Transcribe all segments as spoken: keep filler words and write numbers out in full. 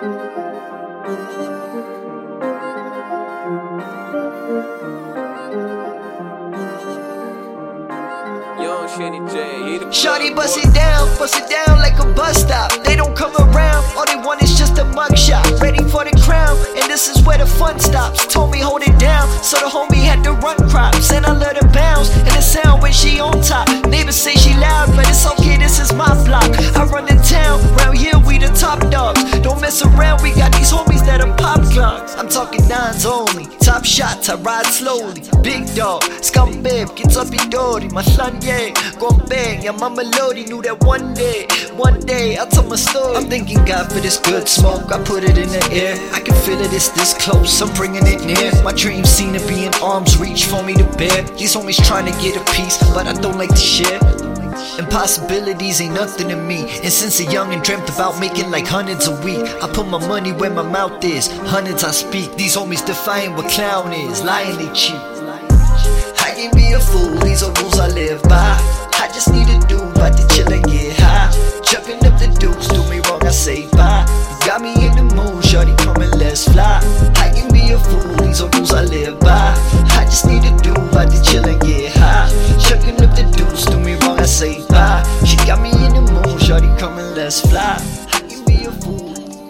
Shawty bust it down, bust it down like a bus stop. They don't come around, all they want is just a mugshot. Ready for the crown, and this is where the fun stops. Told me hold it down, so the homie had to run crops. And I let her bounce, and the sound when she on top. Neighbors say she loud, but it's okay, this is my block. I run the town, round here we the top dogs. Don't mess around, we got these homies that are pop clogs. I'm talking nines only, top shots, I ride slowly. Big dog, scumbag, gets up y dori. My son, yeah, gon' bang, yeah, my melody knew that one day, one day I'll tell my story. I'm thanking God for this good smoke, I put it in the air. I can feel it, it's this close, I'm bringing it near. My dreams seem to be in arm's reach for me to bear. These homies trying to get a piece, but I don't like to share. Impossibilities ain't nothing to me. And since a youngin' dreamt about making like hundreds a week, I put my money where my mouth is, hundreds I speak. These homies define what clown is, lying they cheap. I can't be a fool, these are rules I live by. I just need to do right to chill and get high. Chucking up the deuce, do me wrong, I say bye. You got me in the mood, shorty, come and let's fly. I can be a fool, these are rules I live by. I just need to do right to chill and get high. Chucking up the deuce, do me wrong, I say bye. She got me in the mood, shorty, come and let's fly. I can be a fool,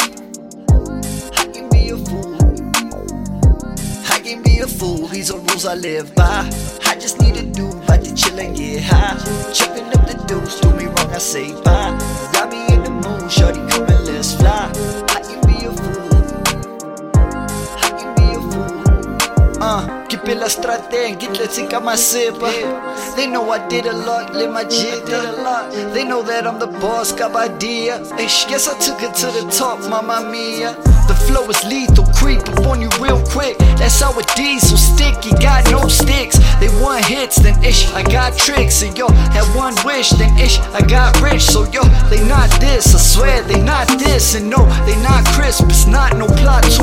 I can be a fool, I can be a fool, these are rules I live by. I just need to do right to chill and get high. Chucking up the deuce, do me wrong, I say bye. You got me in the mood, shorty, come and let's fly. I can be a fool, I can be a fool. Uh, que pela strategia, get let's take out my sipper. They know I did a lot, live my jig, did a lot. They know that I'm the boss, got idea. Ish, guess I took it to the top, mamma mia. The flow is lethal, creep up on you real quick. That's how it diesel sticky, got no sticks. They want hits, then ish, I got tricks. And yo, had one wish, then ish, I got rich. So yo, they not this, I swear they not this. And no, they not crisp, it's not no plot